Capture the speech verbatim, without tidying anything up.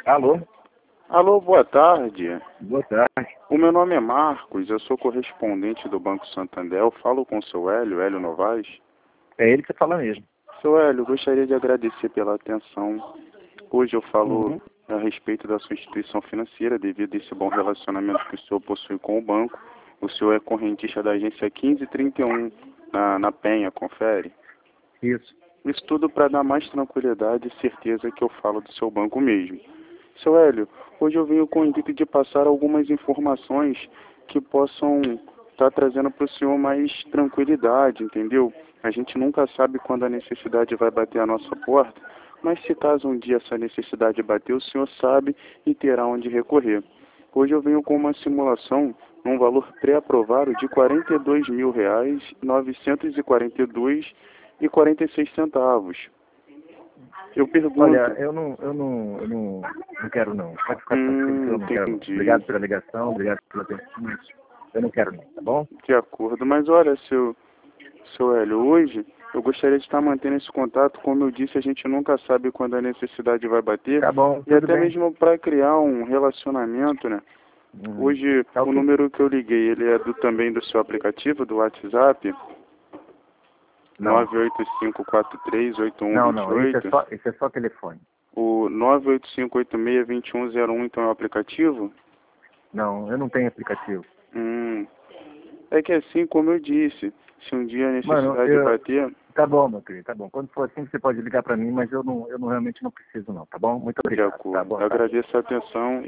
Alô? Alô, boa tarde. Boa tarde. O meu nome é Marcos, eu sou correspondente do Banco Santander. Eu falo com o seu Hélio, Hélio Novaes. É ele que fala mesmo. Seu Hélio, gostaria de agradecer pela atenção. Hoje eu falo Uhum. a respeito da sua instituição financeira, devido a esse bom relacionamento que o senhor possui com o banco. O senhor é correntista da agência quinze trinta e um, na, na Penha, confere? Isso. Isso tudo para dar mais tranquilidade e certeza que eu falo do seu banco mesmo. Seu Hélio, hoje eu venho com o intuito de passar algumas informações que possam estar trazendo para o senhor mais tranquilidade, entendeu? A gente nunca sabe quando a necessidade vai bater a nossa porta, mas se caso um dia essa necessidade bater, o senhor sabe e terá onde recorrer. Hoje eu venho com uma simulação num valor pré-aprovado de quarenta e dois mil reais, novecentos e quarenta e dois e quarenta e seis centavos. Eu pergunto... Olha, eu não, eu não, eu não, não quero não. Pode ficar tranquilo que Hum, eu não quero não. entendi. Obrigado pela ligação, obrigado pela atenção, mas eu não quero não, tá bom? De acordo. Mas olha, seu, seu Hélio, hoje eu gostaria de estar mantendo esse contato. Como eu disse, a gente nunca sabe quando a necessidade vai bater. Tá bom, E tudo até bem. mesmo para criar um relacionamento, né? Hum, Hoje, tá o ok. número que eu liguei, ele é do, também do seu aplicativo, do WhatsApp, Não, nove oito cinco quatro três oito um não, dois não, esse é oito. só, esse é só telefone. O nove oito cinco oito seis dois um zero um, então é o aplicativo? Não, eu não tenho aplicativo. Hum. É que assim, como eu disse, se um dia a Mano, necessidade eu, bater... tá bom, meu querido, tá bom. Quando for assim, você pode ligar pra mim, mas eu não, eu não realmente não preciso não, tá bom? Muito De obrigado, tá? acordo. Boa tarde. Agradeço a atenção.